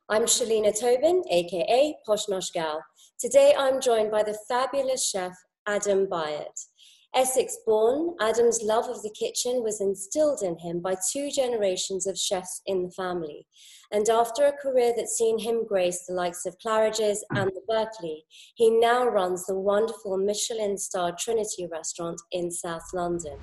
I'm Shalina Tobin, aka Posh Nosh Gal. Today I'm joined by the fabulous chef Adam Byatt. Essex born, Adam's love of the kitchen was instilled in him by two generations of chefs in the family. And after a career that's seen him grace the likes of Claridge's and the Berkeley, he now runs the wonderful Michelin-starred Trinity restaurant in South London.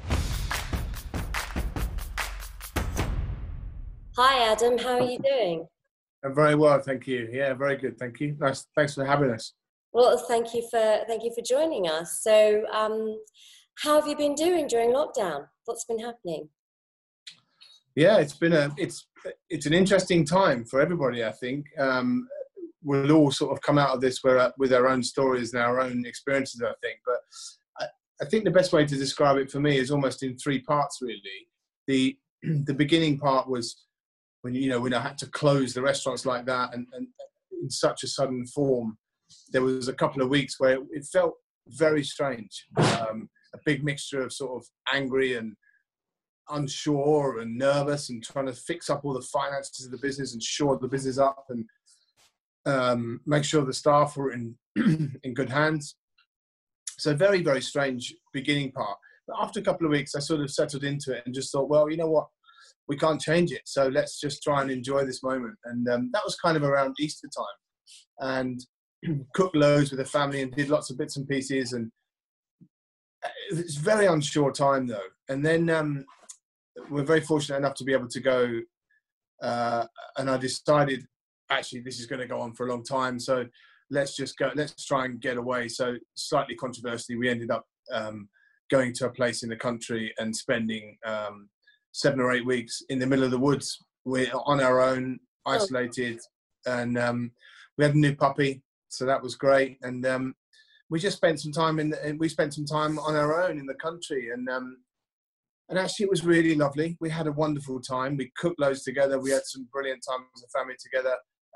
Hi Adam, how are you doing? I'm very well, thank you. Yeah, very good, thank you. Nice, thanks for having us. Well, thank you for joining us. So, how have you been doing during lockdown? What's been happening? Yeah, it's an interesting time for everybody. I think we'll all sort of come out of this with our own stories and our own experiences. I think, but I think the best way to describe it for me is almost in three parts. Really, the beginning part was when I had to close the restaurants like that and in such a sudden form. There was a couple of weeks where it felt very strange. A big mixture of sort of angry and unsure and nervous and trying to fix up all the finances of the business and shore the business up and make sure the staff were in in good hands. So very, very strange beginning part. But after a couple of weeks, I sort of settled into it and just thought, well, you know what? We can't change it. So let's just try and enjoy this moment. And that was kind of around Easter time. And cooked loads with the family and did lots of bits and pieces. And it's a very unsure time, though. And then we're very fortunate enough to be able to go. And I decided, actually, this is going to go on for a long time. So let's just go. Let's try and get away. So slightly controversially, we ended up going to a place in the country and spending 7 or 8 weeks in the middle of the woods. We're on our own, isolated, and we had a new puppy, so that was great. And we just spent some time on our own in the country, and actually it was really lovely. We had a wonderful time. We cooked loads together. We had some brilliant time as a family together.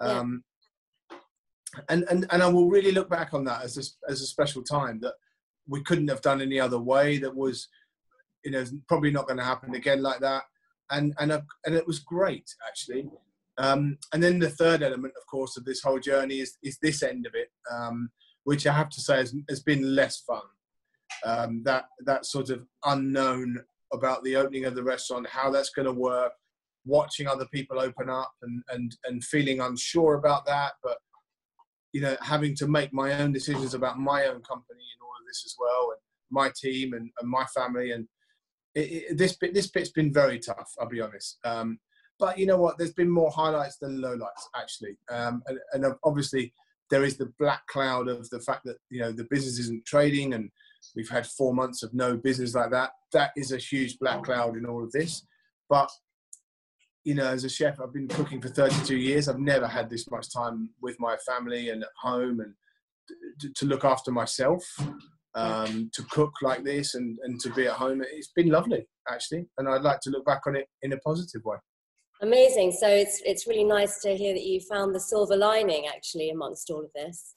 And I will really look back on that as a special time that we couldn't have done any other way. That was, probably not going to happen again like that. And it was great, actually. And then the third element, of course, of this whole journey is this end of it, which I have to say has been less fun. That sort of unknown about the opening of the restaurant, how that's going to work, watching other people open up and feeling unsure about that, but having to make my own decisions about my own company and all of this as well, and my team and my family. And this bit's been very tough, I'll be honest. But you know what? There's been more highlights than lowlights, actually. And obviously, there is the black cloud of the fact that the business isn't trading, and we've had 4 months of no business like that. That is a huge black cloud in all of this. But as a chef, I've been cooking for 32 years. I've never had this much time with my family and at home, and to look after myself. To cook like this and to be at home, it's been lovely, actually, and I'd like to look back on it in a positive way. Amazing. So it's really nice to hear that you found the silver lining, actually, amongst all of this.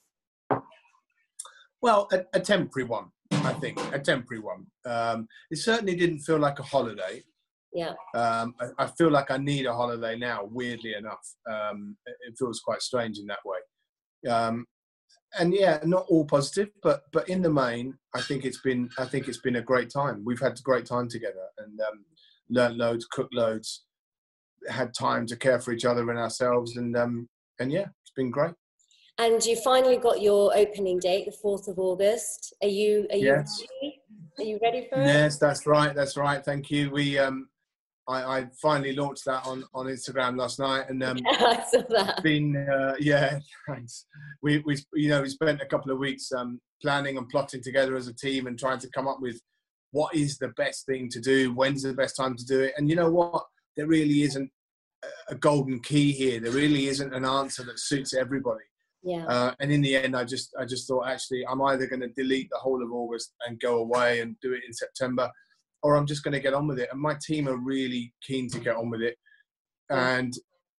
Well, a temporary one, I think. A temporary one. It certainly didn't feel like a holiday. Yeah. I feel like I need a holiday now, weirdly enough. It feels quite strange in that way. And yeah, not all positive, but in the main, I think it's been a great time. We've had a great time together and learned loads, cooked loads, had time to care for each other and ourselves, and yeah, it's been great. And you finally got your opening date, the 4th of August. Are you Yes. ready? Are you ready for it? Yes, that's right. Thank you. We I finally launched that on Instagram last night, and I saw that. Yeah, thanks. We spent a couple of weeks planning and plotting together as a team and trying to come up with what is the best thing to do, when's the best time to do it. And you know what? There really isn't a golden key here. There really isn't an answer that suits everybody. Yeah. And in the end, I just thought, actually, I'm either going to delete the whole of August and go away and do it in September, or I'm just going to get on with it. And my team are really keen to get on with it. And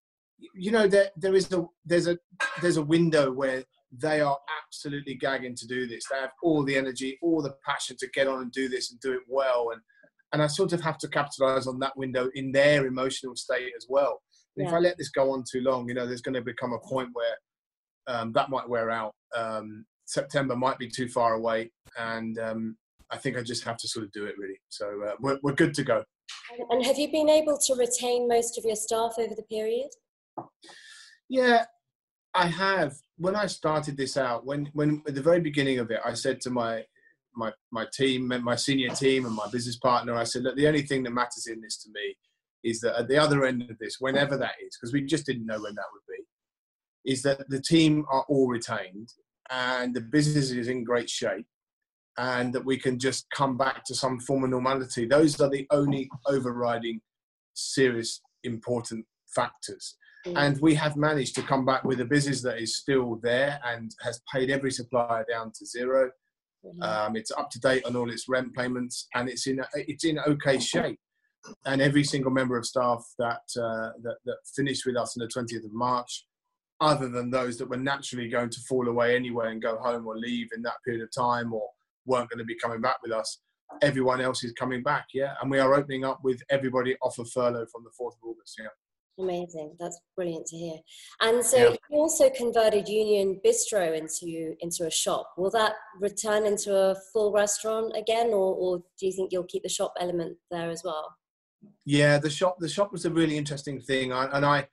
there's a window where they are absolutely gagging to do this. They have all the energy, all the passion to get on and do this and do it well. And I sort of have to capitalize on that window in their emotional state as well. And if Yeah. I let this go on too long, there's going to become a point where that might wear out. September might be too far away, and I think I just have to sort of do it, really. So we're good to go. And have you been able to retain most of your staff over the period? Yeah, I have. When I started this out, when at the very beginning of it, I said to my team, my senior team, and my business partner, I said, look, the only thing that matters in this to me is that at the other end of this, whenever that is, because we just didn't know when that would be, is that the team are all retained and the business is in great shape, and that we can just come back to some form of normality. Those are the only overriding serious important factors. And we have managed to come back with a business that is still there and has paid every supplier down to zero. It's up to date on all its rent payments, and it's in okay shape. And every single member of staff that finished with us on the 20th of March, other than those that were naturally going to fall away anyway and go home or leave in that period of time, or weren't going to be coming back with us, everyone else is coming back. Yeah, and we are opening up with everybody off of furlough from the 4th of August. Yeah. Amazing. That's brilliant to hear. And so you also converted Union Bistro into a shop. Will that return into a full restaurant again, or do you think you'll keep the shop element there as well? Yeah, the shop was a really interesting thing. I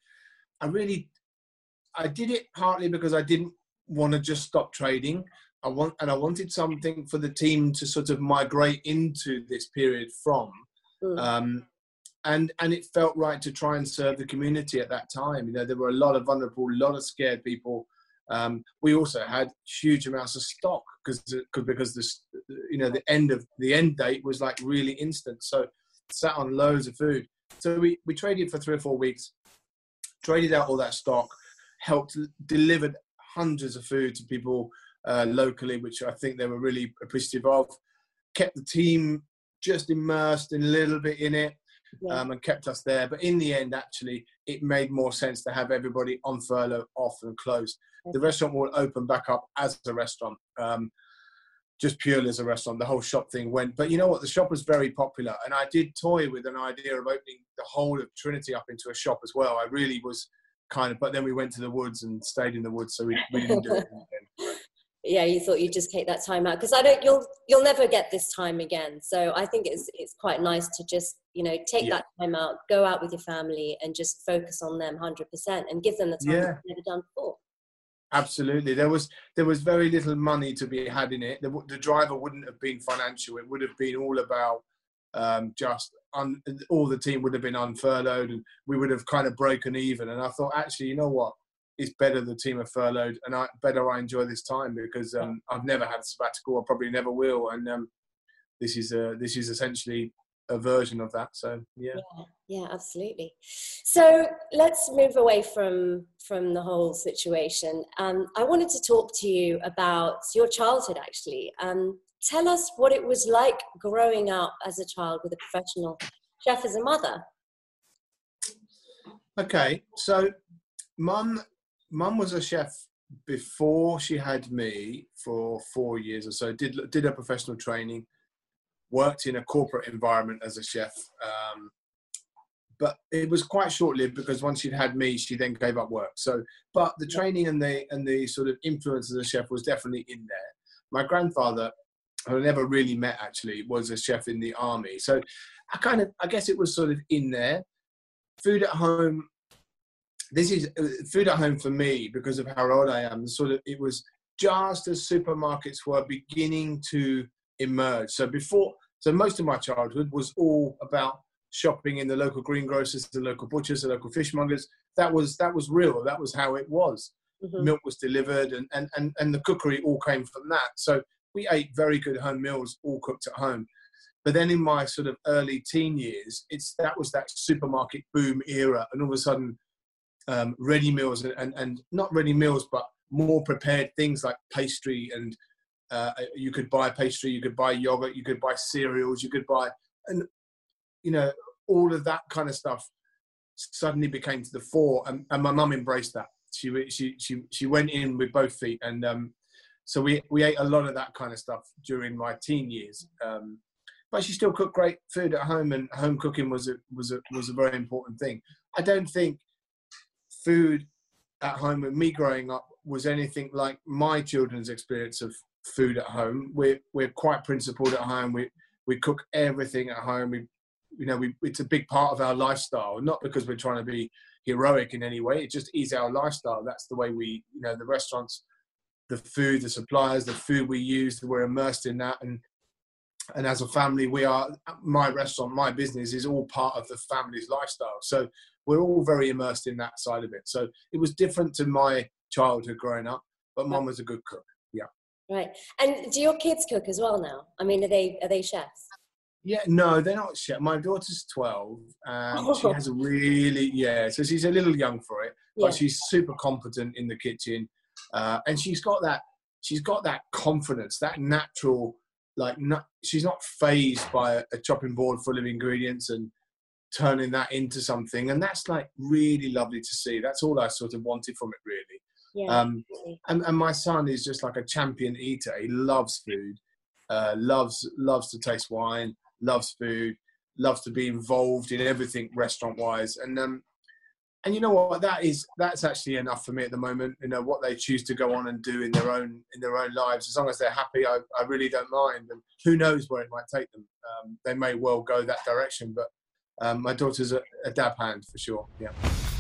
did it partly because I didn't want to just stop trading. I wanted something for the team to sort of migrate into this period from. And it felt right to try and serve the community at that time. There were a lot of vulnerable, a lot of scared people. We also had huge amounts of stock because the end date was like really instant. So sat on loads of food. So we traded for 3 or 4 weeks, traded out all that stock, delivered hundreds of food to people locally, which I think they were really appreciative of. Kept the team just immersed in a little bit in it. And kept us there. But in the end, actually, it made more sense to have everybody on furlough, off and closed. The restaurant will open back up as a restaurant, just purely as a restaurant. The whole shop thing went. But you know what? The shop was very popular. And I did toy with an idea of opening the whole of Trinity up into a shop as well. I really was but then we went to the woods and stayed in the woods. So we didn't do it again. Yeah, you thought you'd just take that time out, because you'll never get this time again. So I think it's quite nice to just take that time out, go out with your family, and just focus on them 100% and give them the time that you've never done before. Absolutely, there was very little money to be had in it. The driver wouldn't have been financial. It would have been all about all the team would have been unfurloughed, and we would have kind of broken even. And I thought, actually, you know what? It's better the team are furloughed, and I enjoy this time, because I've never had a sabbatical. I probably never will, and this is essentially a version of that. So yeah, absolutely. So let's move away from the whole situation. I wanted to talk to you about your childhood, actually. Tell us what it was like growing up as a child with a professional chef as a mother. Okay, so Mum was a chef before she had me for 4 years or so. Did her professional training, worked in a corporate environment as a chef, but it was quite short-lived, because once she'd had me, she then gave up work. So, but the training and the sort of influence as a chef was definitely in there. My grandfather, who I never really met actually, was a chef in the army. So I guess it was sort of in there. Food at home. This is food at home for me, because of how old I am. It was just as supermarkets were beginning to emerge. So most of my childhood was all about shopping in the local greengrocers, the local butchers, the local fishmongers. That was real. That was how it was. Mm-hmm. Milk was delivered, and the cookery all came from that. So we ate very good home meals, all cooked at home. But then in my sort of early teen years, that was that supermarket boom era, and all of a sudden, ready meals and not ready meals, but more prepared things like pastry, and you could buy pastry, you could buy yogurt, you could buy cereals, you could buy, and all of that kind of stuff suddenly became to the fore, and my mum embraced that. She went in with both feet, and so we ate a lot of that kind of stuff during my teen years. But she still cooked great food at home, and home cooking was a very important thing. I don't think food at home with me growing up was anything like my children's experience of food at home. We're quite principled at home. We cook everything at home. It's a big part of our lifestyle, not because we're trying to be heroic in any way. It just is our lifestyle. That's the way the restaurants, the food, the suppliers, the food we use, we're immersed in that. And as a family, my restaurant, my business is all part of the family's lifestyle. So we're all very immersed in that side of it. So it was different to my childhood growing up, but Mum was a good cook. Yeah. Right. And do your kids cook as well now? I mean, are they chefs? Yeah, no, they're not chefs. My daughter's 12, and she has so she's a little young for it, but she's super competent in the kitchen, and she's got that confidence, that natural, she's not fazed by a chopping board full of ingredients and turning that into something, and that's like really lovely to see. That's all I sort of wanted from it, really. Yeah. And my son is just like a champion eater. He loves food, loves to taste wine, loves food, loves to be involved in everything restaurant-wise. And you know what? That's actually enough for me at the moment. You know, what they choose to go on and do in their own lives, as long as they're happy, I really don't mind. And who knows where it might take them? They may well go that direction, but my daughter's a dab hand for sure. Yeah.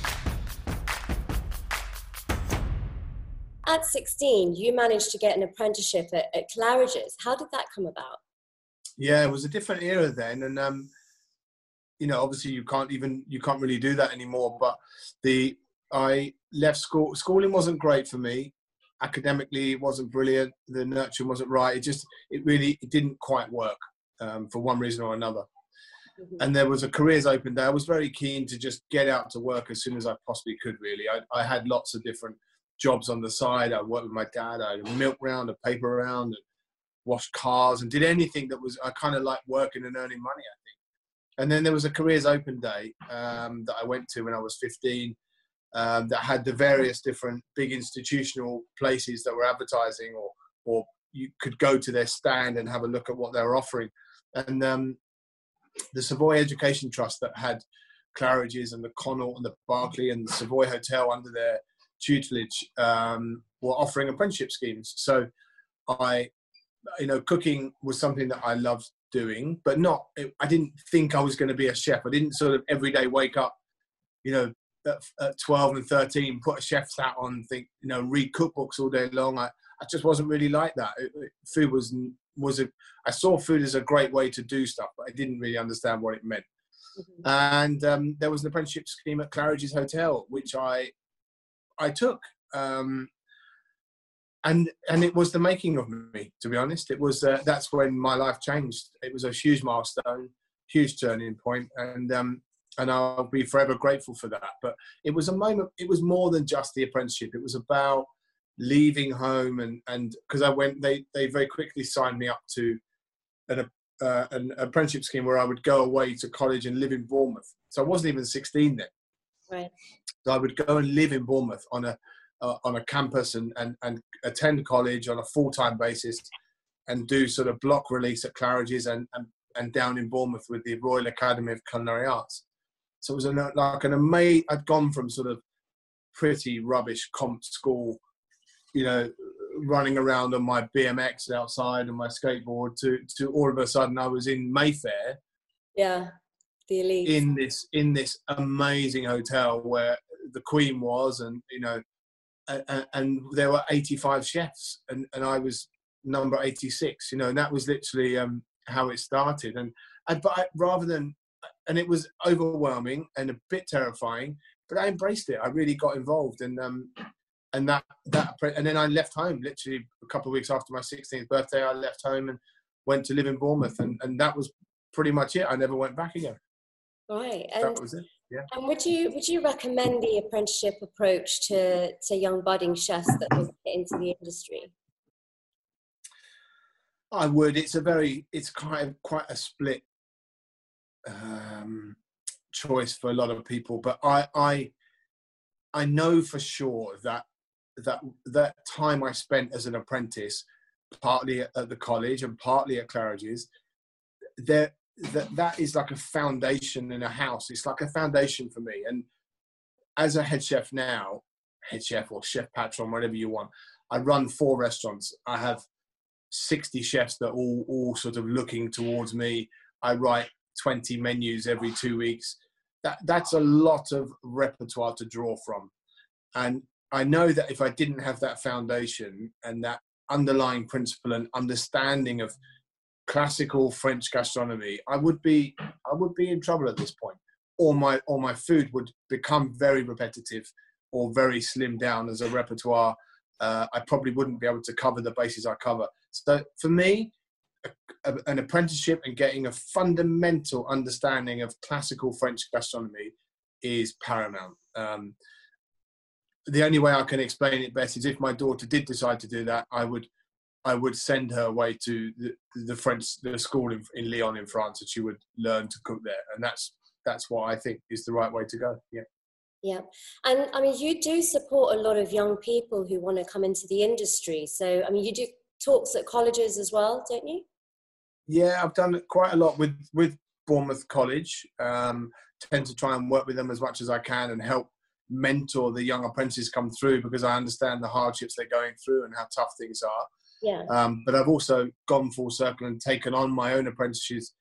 At 16, you managed to get an apprenticeship at Claridge's. How did that come about? Yeah, it was a different era then, and obviously you can't really do that anymore. But I left school. Schooling wasn't great for me. Academically, it wasn't brilliant. The nurturing wasn't right. It didn't quite work for one reason or another. Mm-hmm. And there was a careers open day. I was very keen to just get out to work as soon as I possibly could. Really, I had lots of different jobs on the side. I worked with my dad. I had a milk round, a paper round, and washed cars, and did anything that was, I kind of like working and earning money, I think. And then there was a careers open day that I went to when I was 15 that had the various different big institutional places that were advertising, or you could go to their stand and have a look at what they were offering. And the Savoy Education Trust that had Claridge's and the Connaught and the Berkeley and the Savoy Hotel under their tutelage were offering apprenticeship schemes. So cooking was something that I loved doing, but I didn't think I was going to be a chef. I didn't sort of every day wake up, at 12 and 13, put a chef's hat on and think, read cookbooks all day long. I just wasn't really like that. Food I saw food as a great way to do stuff, but I didn't really understand what it meant. Mm-hmm. And there was an apprenticeship scheme at Claridge's Hotel, which I took. And it was the making of me, to be honest. It was that's when my life changed. It was a huge milestone, huge turning point, and I'll be forever grateful for that. But it was a moment. It was more than just the apprenticeship. It was about leaving home, and because they very quickly signed me up to an apprenticeship scheme where I would go away to college and live in Bournemouth. So I wasn't even 16 then. Right. So I would go and live in Bournemouth on a campus and attend college on a full-time basis and do sort of block release at Claridge's and down in Bournemouth with the Royal Academy of Culinary Arts. So it was I'd gone from sort of pretty rubbish comp school, running around on my BMX outside and my skateboard to all of a sudden I was in Mayfair. Yeah, the elite. In this amazing hotel where the Queen was, and and there were 85 chefs, and I was number 86, and that was literally how it started. And it was overwhelming and a bit terrifying, but I embraced it. I really got involved, and then I left home literally a couple of weeks after my 16th birthday. I left home and went to live in Bournemouth, and that was pretty much it. I never went back again. Right, that was it. Yeah. And would you recommend the apprenticeship approach to young budding chefs that want to get into the industry? I would. It's kind of quite a split choice for a lot of people, but I know for sure that time I spent as an apprentice, partly at the college and partly at Claridge's, that is like a foundation in a house. It's like a foundation for me, as a head chef now, head chef or chef patron, whatever you want, I run 4 restaurants. I have 60 chefs that all sort of looking towards me. I write 20 menus every 2 weeks. That's a lot of repertoire to draw from. And I know that if I didn't have that foundation and that underlying principle and understanding of classical French gastronomy, I would be in trouble at this point. Or my food would become very repetitive or very slimmed down as a repertoire. I probably wouldn't be able to cover the bases I cover. So for me, an apprenticeship and getting a fundamental understanding of classical French gastronomy is paramount. The only way I can explain it best is if my daughter did decide to do that, I would send her away to the school in Lyon in France, and she would learn to cook there. And that's what I think is the right way to go. Yeah. Yeah. And I mean, you do support a lot of young people who want to come into the industry. So, I mean, you do talks at colleges as well, don't you? Yeah, I've done quite a lot with Bournemouth College. Tend to try and work with them as much as I can and help mentor the young apprentices come through, because I understand the hardships they're going through and how tough things are. Yeah. But I've also gone full circle and taken on my own apprentices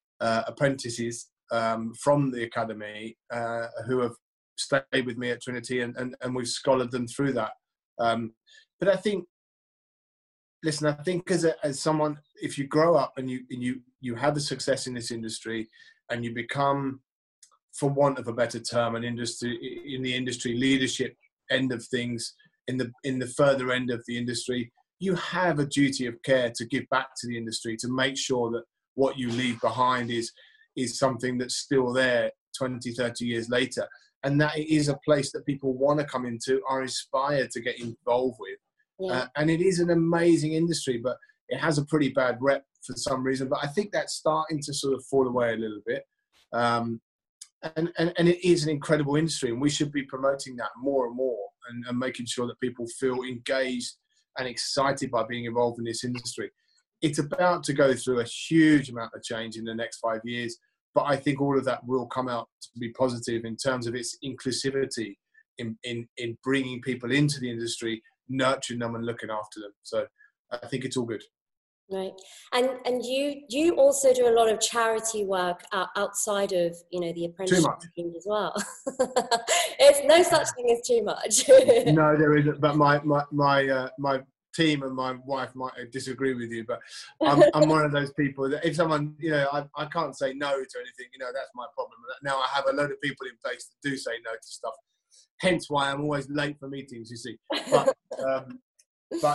from the academy who have stayed with me at Trinity, and we've scholared them through that. But I think, listen, I think as someone, if you grow up and you have a success in this industry and you become, for want of a better term, in the industry leadership end of things, in the further end of the industry, you have a duty of care to give back to the industry, to make sure that what you leave behind is something that's still there 20, 30 years later. And that it is a place that people want to come into, are inspired to get involved with. Yeah. And it is an amazing industry, but it has a pretty bad rep for some reason. But I think that's starting to sort of fall away a little bit. And it is an incredible industry, and we should be promoting that more and more, and making sure that people feel engaged and excited by being involved in this industry. It's about to go through a huge amount of change in the next 5 years, but I think all of that will come out to be positive in terms of its inclusivity in bringing people into the industry, nurturing them and looking after them. So I think it's all good. Right. And you also do a lot of charity work outside of, the apprenticeship as well. It's no such thing as too much. No, there isn't. But my team and my wife might disagree with you, but I'm one of those people that if someone, I can't say no to anything, that's my problem. Now I have a load of people in place that do say no to stuff, hence why I'm always late for meetings, you see. But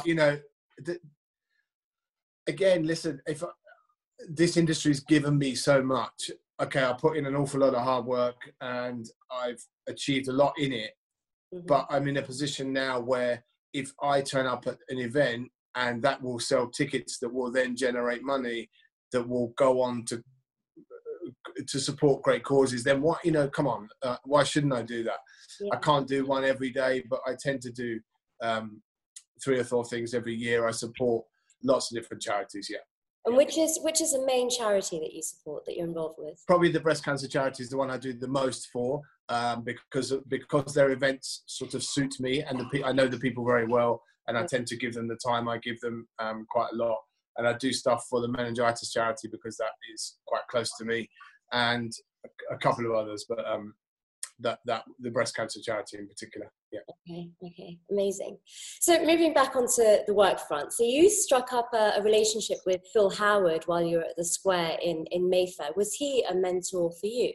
again, listen, if this industry's given me so much, okay, I put in an awful lot of hard work and I've achieved a lot in it, but I'm in a position now where if I turn up at an event and that will sell tickets that will then generate money that will go on to support great causes, then what, come on, why shouldn't I do that? Yeah. I can't do one every day, but I tend to do 3 or 4 things every year. I support lots of different charities, yeah. And which is the main charity that you support, that you're involved with? Probably the breast cancer charity is the one I do the most for, because their events sort of suit me, and I know the people very well, and I tend to give them the time. I give them quite a lot, and I do stuff for the meningitis charity because that is quite close to me, and a couple of others, but that the breast cancer charity in particular. Yeah. Okay, amazing. So moving back onto the work front, so you struck up a relationship with Phil Howard while you were at the Square in Mayfair. Was he a mentor for you?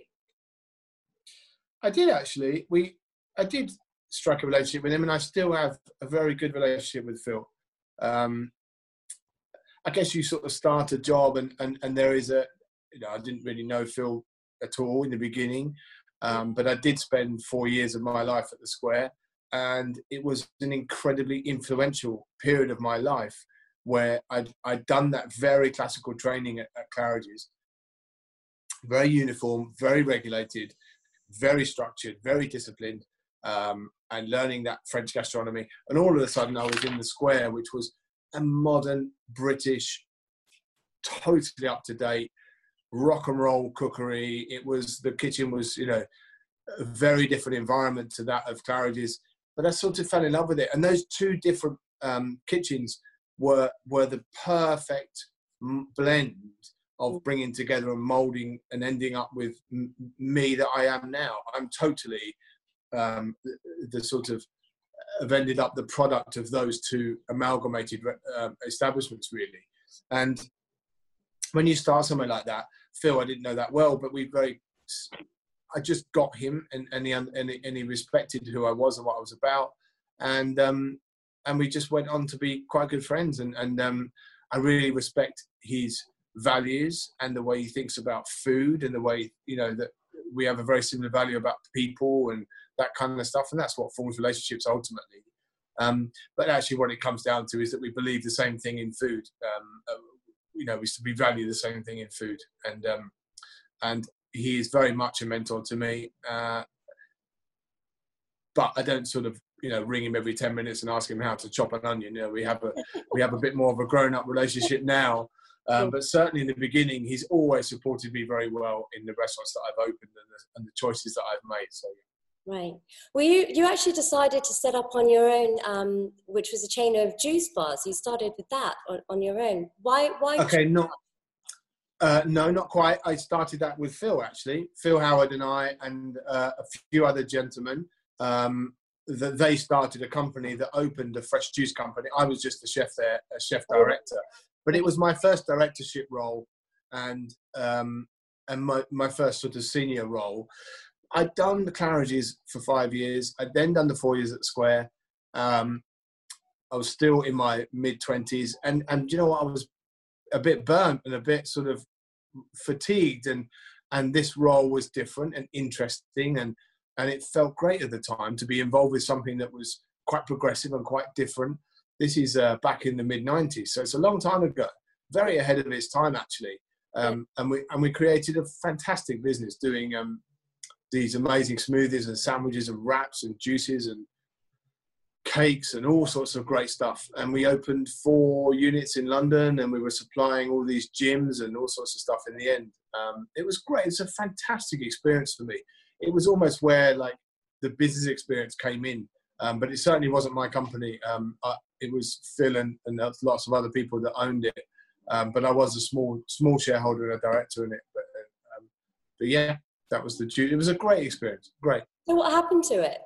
I did actually. I did strike a relationship with him, and I still have a very good relationship with Phil. I guess you sort of start a job, and there is I didn't really know Phil at all in the beginning. But I did spend 4 years of my life at the Square, and it was an incredibly influential period of my life where I'd done that very classical training at Claridge's, very uniform, very regulated, very structured, very disciplined, and learning that French gastronomy. And all of a sudden I was in the Square, which was a modern British, totally up to date, rock and roll cookery. The kitchen was, a very different environment to that of Claridge's, but I sort of fell in love with it. And those two different kitchens were the perfect blend of bringing together and molding and ending up with me that I am now. I'm totally the sort of have ended up the product of those two amalgamated establishments, really. And when you start somewhere like that, Phil, I didn't know that well, but I just got him, and he respected who I was and what I was about, and we just went on to be quite good friends. And I really respect his values and the way he thinks about food, and the way, you know, that we have a very similar value about people and that kind of stuff, and that's what forms relationships ultimately. But actually, what it comes down to is that we believe the same thing in food. You know, we value the same thing in food, and he is very much a mentor to me. But I don't sort of, you know, ring him every 10 minutes and ask him how to chop an onion. You know, we have a bit more of a grown-up relationship now. But certainly in the beginning, he's always supported me very well in the restaurants that I've opened and the choices that I've made. So. Right. Well, you actually decided to set up on your own, which was a chain of juice bars. You started with that on your own. Why? Okay, no, not quite. I started that with Phil, actually. Phil Howard and I and a few other gentlemen. They started a company that opened a fresh juice company. I was just a chef there, a chef director. But it was my first directorship role and my first sort of senior role. I'd done the Claridge's for 5 years. I'd then done the 4 years at the Square. I was still in my mid-20s. And you know what? I was a bit burnt and a bit sort of fatigued. And this role was different and interesting. And it felt great at the time to be involved with something that was quite progressive and quite different. This is back in the mid-90s. So it's a long time ago. Very ahead of its time, actually. And we created a fantastic business doing these amazing smoothies and sandwiches and wraps and juices and cakes and all sorts of great stuff. And we opened 4 units in London, and we were supplying all these gyms and all sorts of stuff in the end. It was great. It's a fantastic experience for me. It was almost where like the business experience came in, but it certainly wasn't my company. It was Phil and lots of other people that owned it. But I was a small shareholder and a director in it. But yeah, that was it was a great experience. Great. So what happened to it?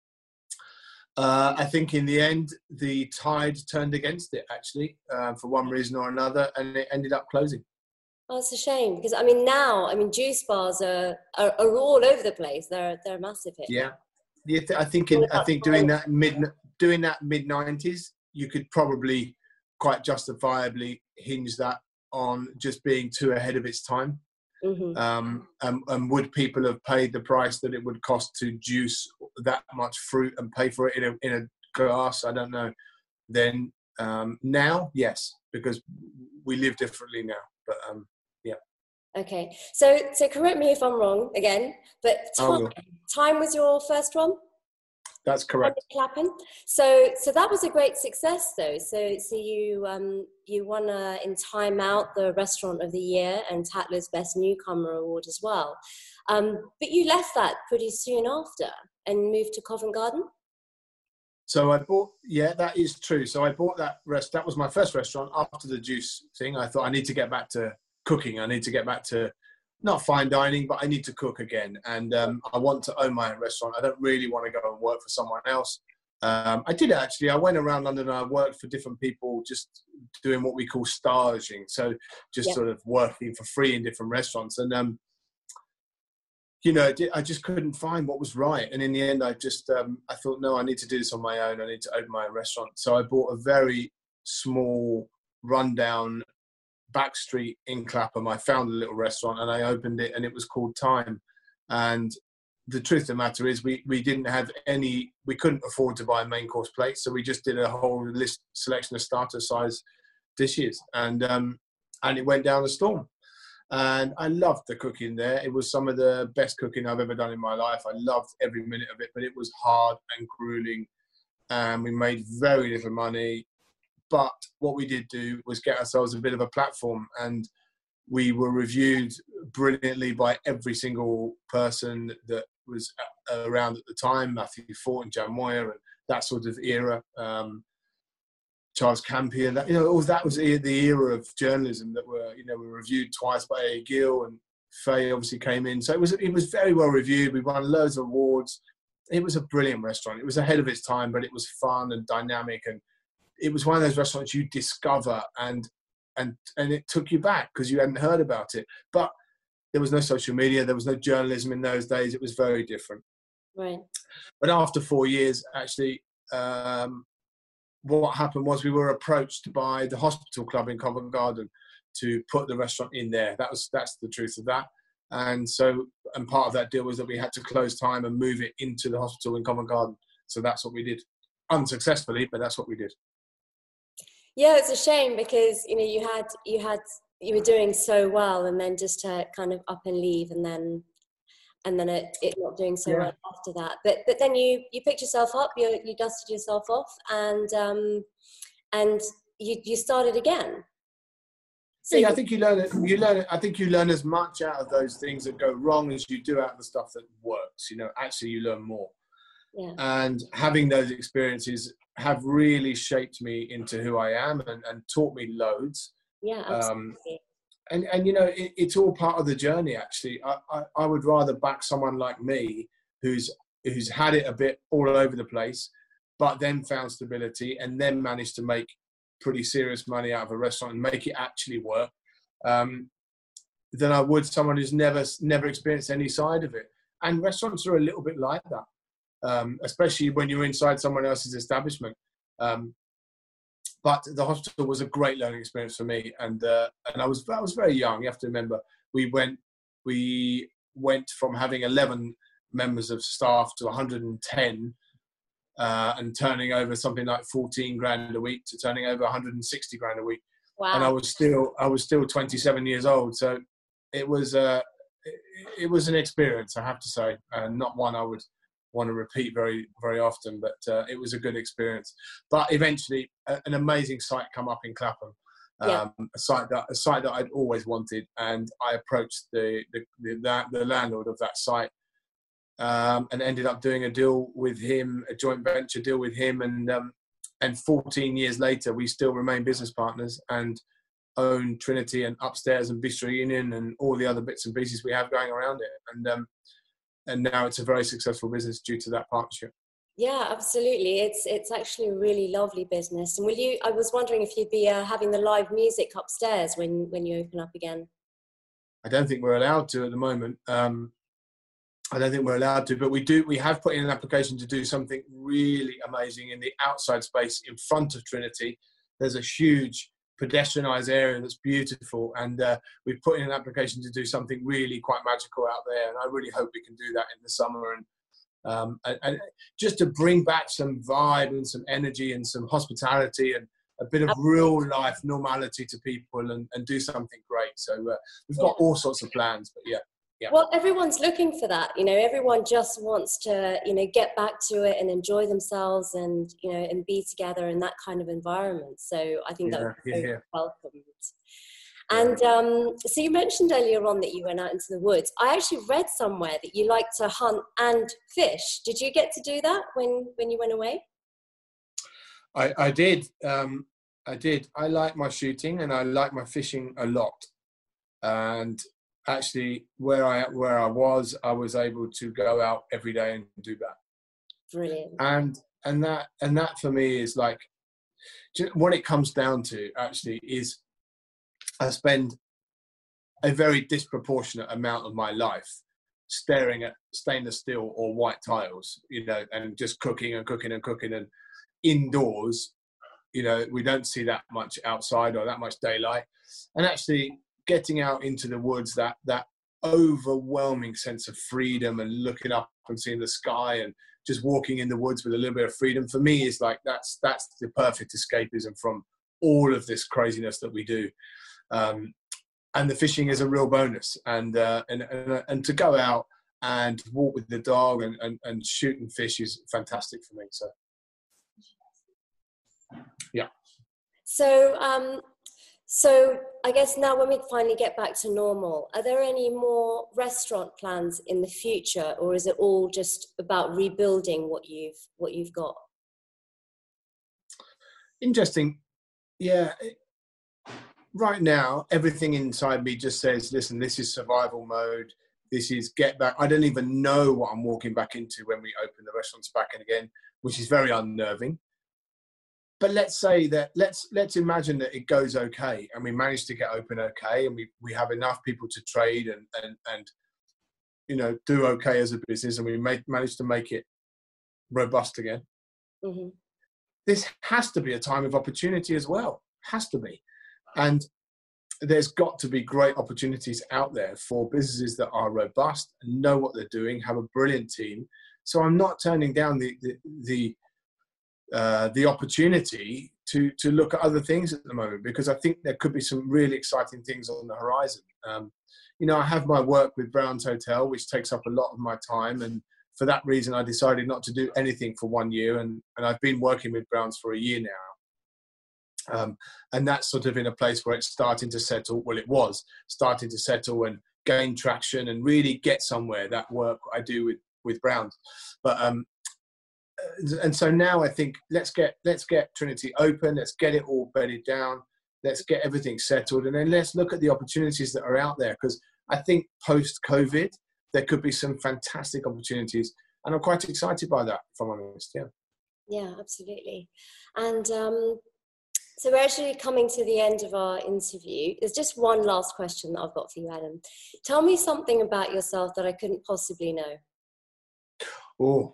I think in the end, the tide turned against it, actually, for one reason or another, and it ended up closing. Oh, it's a shame, because I mean juice bars are all over the place. They're massive hit. Yeah, I think doing that mid-90s, you could probably quite justifiably hinge that on just being too ahead of its time. Mm-hmm. And would people have paid the price that it would cost to juice that much fruit and pay for it in a glass? I don't know. Then now, yes, because we live differently now. But yeah. Okay, so correct me if I'm wrong again, but Time was your first one? That's correct. Clapham. So that was a great success, though. So you won in Time Out the Restaurant of the Year and Tatler's Best Newcomer Award as well. But you left that pretty soon after and moved to Covent Garden. So that is true. So I bought that that was my first restaurant after the juice thing. I thought I need to get back to cooking. I need to get back to not fine dining, but I need to cook again. And I want to own my own restaurant. I don't really want to go and work for someone else. I did actually. I went around London and I worked for different people, just doing what we call staging. So just sort of working for free in different restaurants. And, I just couldn't find what was right. And in the end, I thought, no, I need to do this on my own. I need to own my own restaurant. So I bought a very small, rundown back street in Clapham. I found a little restaurant and I opened it, and it was called Time. And the truth of the matter is we couldn't afford to buy main course plates. So we just did a whole selection of starter size dishes, and it went down the storm. And I loved the cooking there. It was some of the best cooking I've ever done in my life. I loved every minute of it, but it was hard and grueling. And we made very little money. But what we did do was get ourselves a bit of a platform, and we were reviewed brilliantly by every single person that was around at the time, Matthew Fort and Jan Moyer and that sort of era. Charles Campion, that, all that was the era of journalism that were reviewed twice by A. Gill, and Faye obviously came in. So it was very well reviewed. We won loads of awards. It was a brilliant restaurant. It was ahead of its time, but it was fun and dynamic, and it was one of those restaurants you discover and it took you back because you hadn't heard about it. But there was no social media, there was no journalism in those days. It was very different. Right. But after 4 years, actually, what happened was we were approached by the Hospital Club in Covent Garden to put the restaurant in there. That's the truth of that. And part of that deal was that we had to close time and move it into the hospital in Covent Garden. So that's what we did, unsuccessfully, but that's what we did. Yeah, it's a shame because you were doing so well, and then just to kind of up and leave, and then it not doing so well after that. But then you picked yourself up, you dusted yourself off, and you started again. So I think you learn it. I think you learn as much out of those things that go wrong as you do out of the stuff that works. Actually you learn more. Yeah. And having those experiences have really shaped me into who I am and taught me loads. Yeah, absolutely. And it's all part of the journey. Actually, I would rather back someone like me who's had it a bit all over the place, but then found stability and then managed to make pretty serious money out of a restaurant and make it actually work, than I would someone who's never experienced any side of it. And restaurants are a little bit like that, especially when you're inside someone else's establishment. But the hospital was a great learning experience for me, and I was very young. You have to remember, we went from having 11 members of staff to 110, and turning over something like 14 grand a week to turning over 160 grand a week. Wow. And I was still 27 years old. So it was an experience, I have to say, and not one I would want to repeat very, very often, but it was a good experience. But eventually an amazing site come up in Clapham, a site that I'd always wanted. And I approached the landlord of that site, and ended up doing a deal with him, a joint venture deal with him. And 14 years later, we still remain business partners and own Trinity and Upstairs and Bistro Union and all the other bits and pieces we have going around it. And now it's a very successful business due to that partnership. Yeah, absolutely. It's actually a really lovely business. And I was wondering if you'd be having the live music upstairs when you open up again. I don't think we're allowed to at the moment. I don't think we're allowed to, but we have put in an application to do something really amazing in the outside space in front of Trinity. There's a huge pedestrianised area that's beautiful, and we've put in an application to do something really quite magical out there, and I really hope we can do that in the summer, and just to bring back some vibe and some energy and some hospitality and a bit of real life normality to people, and do something great. So we've got all sorts of plans, but yeah. Well, everyone's looking for that. Everyone just wants to, get back to it and enjoy themselves and, and be together in that kind of environment. So I think that would be very welcomed. And so you mentioned earlier on that you went out into the woods. I actually read somewhere that you like to hunt and fish. Did you get to do that when you went away? I did. I did. I like my shooting and I like my fishing a lot. And actually, where I was able to go out every day and do that. Brilliant. And that for me is like, what it comes down to actually is I spend a very disproportionate amount of my life staring at stainless steel or white tiles, and just cooking and indoors. We don't see that much outside or that much daylight, and actually getting out into the woods, that overwhelming sense of freedom and looking up and seeing the sky and just walking in the woods with a little bit of freedom, for me is like that's the perfect escapism from all of this craziness that we do. And the fishing is a real bonus, and to go out and walk with the dog and shoot and fish is fantastic for me. So yeah. So So I guess now when we finally get back to normal, are there any more restaurant plans in the future, or is it all just about rebuilding what you've got? Interesting. Yeah. Right now, everything inside me just says, listen, this is survival mode. This is get back. I don't even know what I'm walking back into when we open the restaurants back in again, which is very unnerving. But let's say that, let's imagine that it goes okay and we manage to get open okay, and we have enough people to trade and you know, do okay as a business, and we manage to make it robust again. Mm-hmm. This has to be a time of opportunity as well. Has to be. And there's got to be great opportunities out there for businesses that are robust and know what they're doing, have a brilliant team. So I'm not turning down the opportunity to look at other things at the moment, because I think there could be some really exciting things on the horizon. You know, I have my work with Brown's Hotel, which takes up a lot of my time, and for that reason, I decided not to do anything for 1 year, and I've been working with Brown's for a year now. And that's sort of in a place where it's starting to settle. Well, it was starting to settle and gain traction and really get somewhere, that work I do with Brown's. But and so now I think let's get Trinity open, let's get it all bedded down, let's get everything settled, and then let's look at the opportunities that are out there, because I think post-COVID there could be some fantastic opportunities, and I'm quite excited by that, if I'm honest. Yeah, absolutely. And so we're actually coming to the end of our interview. There's just one last question that I've got for you, Adam. Tell me something about yourself that I couldn't possibly know. Oh,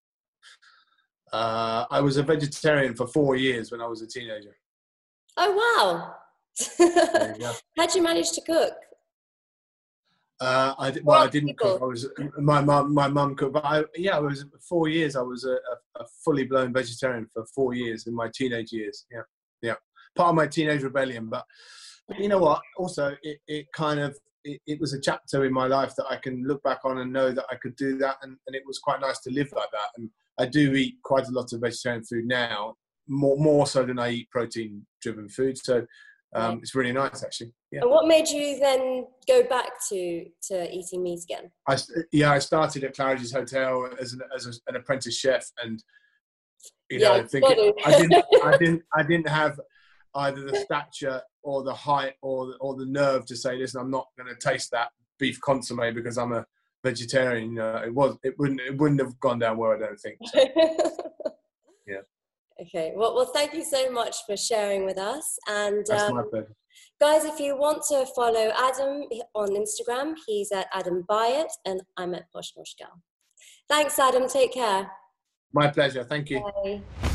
I was a vegetarian for 4 years when I was a teenager. Oh, wow. How'd you manage to cook? I didn't cook. I was my mum cooked. But I was 4 years. I was a fully blown vegetarian for 4 years in my teenage years. Yeah. Part of my teenage rebellion. But you know what? Also, it was a chapter in my life that I can look back on and know that I could do that, and it was quite nice to live like that. And I do eat quite a lot of vegetarian food now, more so than I eat protein-driven food. So it's really nice, actually. Yeah. And what made you then go back to eating meat again? I started at Claridge's Hotel as an apprentice chef, and I didn't have either the stature or the height or the nerve to say, listen, I'm not going to taste that beef consommé because I'm a vegetarian. You know, it wouldn't have gone down well, I don't think. So. Yeah. Okay. Well, thank you so much for sharing with us. And that's my pleasure. Guys, if you want to follow Adam on Instagram, he's at Adam Byatt, and I'm at Posh Nosh Gal. Thanks, Adam. Take care. My pleasure. Thank you. Bye.